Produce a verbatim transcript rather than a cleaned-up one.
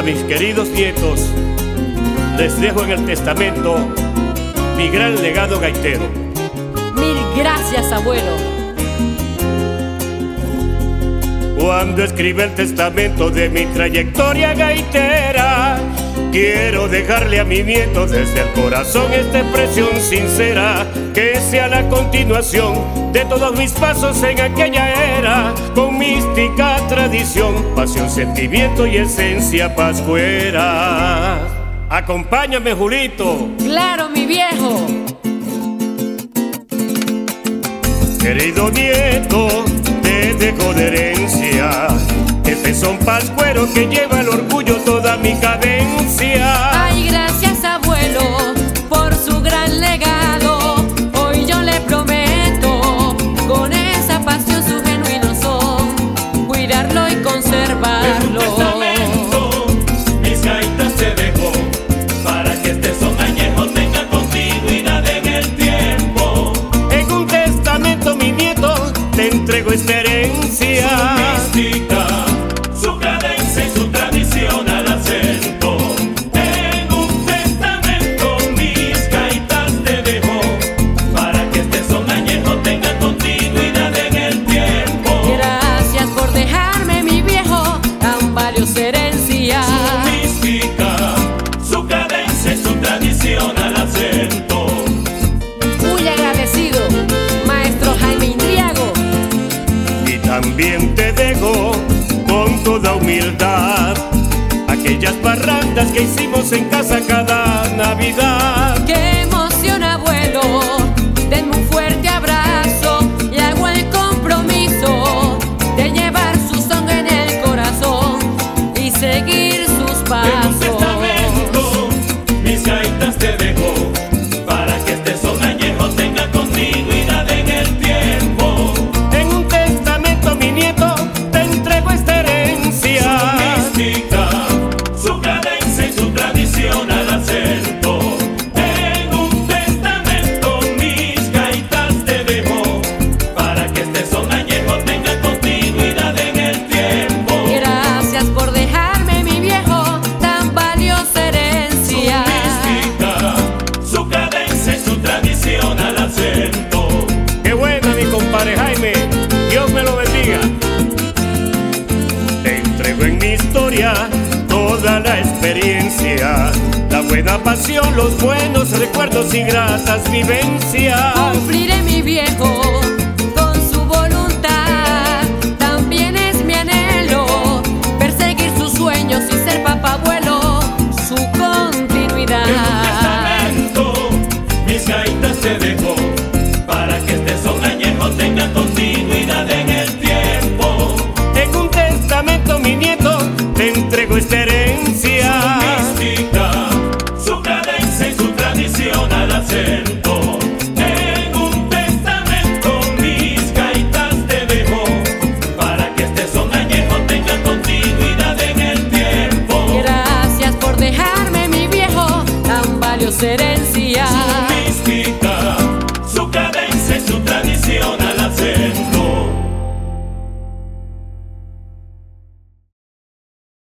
A mis queridos nietos les dejo en el testamento mi gran legado gaitero. Mil gracias, abuelo. Cuando escribe el testamento de mi trayectoria gaitera, quiero dejarle a mi nieto desde el corazón esta expresión sincera, que sea la continuación de todos mis pasos en aquella era, con mística tradición, pasión, sentimiento y esencia pascuera. Acompáñame, Julito. Claro, mi viejo. Querido nieto, te dejo de herencia este son pascuero que lleva el orgullo toda mi cadencia. Ay, gracias, abuelo, por su gran legado. Hoy yo le prometo, con esa pasión su genuino son, cuidarlo y conservarlo. En un testamento, mis gaitas te dejo, para que este son añejo tenga continuidad en el tiempo. En un testamento, mi nieto, te entrego esta herencia. Su mística, su cadencia y su tradición al acento. En un testamento mis gaitas te dejo, para que este son añejo tenga continuidad en el tiempo. Gracias por dejarme, mi viejo, tan valiosa herencia. Su mística, su cadencia y su tradición al acento. Muy agradecido, maestro Jaime Indriago. Y también te dejo con toda humildad aquellas parrandas que hicimos en casa cada Navidad. ¡Qué emoción, abuelo! Denme un fuerte abrazo y hago el compromiso de llevar su son en el corazón y seguir sus En un pasos. testamento mis gaitas te dejo, para que este son añejo tenga continuidad en el tiempo. En un testamento, mi nieto, te entrego esta herencia. Su mística, su cadencia y su tradición al acento. En un testamento mis gaitas te dejo, para que este son añejo tenga continuidad en el tiempo. Gracias por dejarme, mi viejo, tan valiosa herencia. Mística, su cadencia y su tradición al acento. Qué buena, mi compadre Jaime, Dios me lo bendiga. Te entrego en mi historia toda la experiencia, la buena pasión, los buenos recuerdos y gratas vivencias. Cumpliré, mi viejo, con su voluntad. También es mi anhelo perseguir sus sueños y ser papá abuelo, su continuidad. En un testamento mis gaitas te dejo, para que este son añejo tenga continuidad en el tiempo. En un testamento, mi nieto, te entrego esta herencia. Mística, su cadencia y su tradición al acento. En un testamento mis gaitas te dejo, para que este son añejo tenga continuidad en el tiempo. Gracias por dejarme, mi viejo, tan valioso herencia.